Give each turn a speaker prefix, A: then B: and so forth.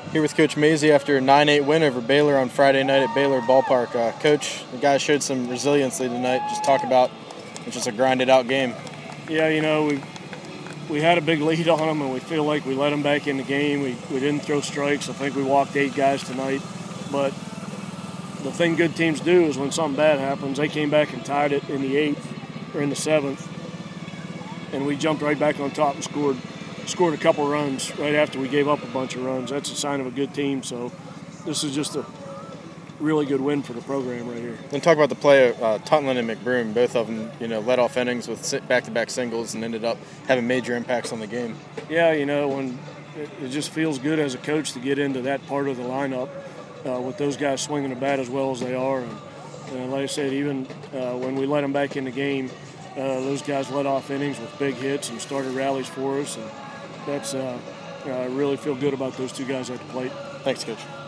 A: Here with Coach Mazey after a 9-8 win over Baylor on Friday night at Baylor Ballpark. Coach, the guys showed some resiliency tonight. Just talk about it's just a grinded-out game.
B: Yeah, we had a big lead on them, and we feel like we let them back in the game. We didn't throw strikes. I think we walked 8 guys tonight. But the thing good teams do is when something bad happens, they came back and tied it in the 8th or in the 7th, and we jumped right back on top and scored a couple runs right after we gave up a bunch of runs. That's a sign of a good team. So this is just a really good win for the program right here.
A: Then talk about the play of Tutland and McBroom. Both of them, led off innings with back-to-back singles and ended up having major impacts on the game.
B: Yeah, when it just feels good as a coach to get into that part of the lineup with those guys swinging the bat as well as they are. And like I said, even when we let them back in the game, those guys led off innings with big hits and started rallies for us. And that's I really feel good about those 2 guys at the plate.
A: Thanks, Coach.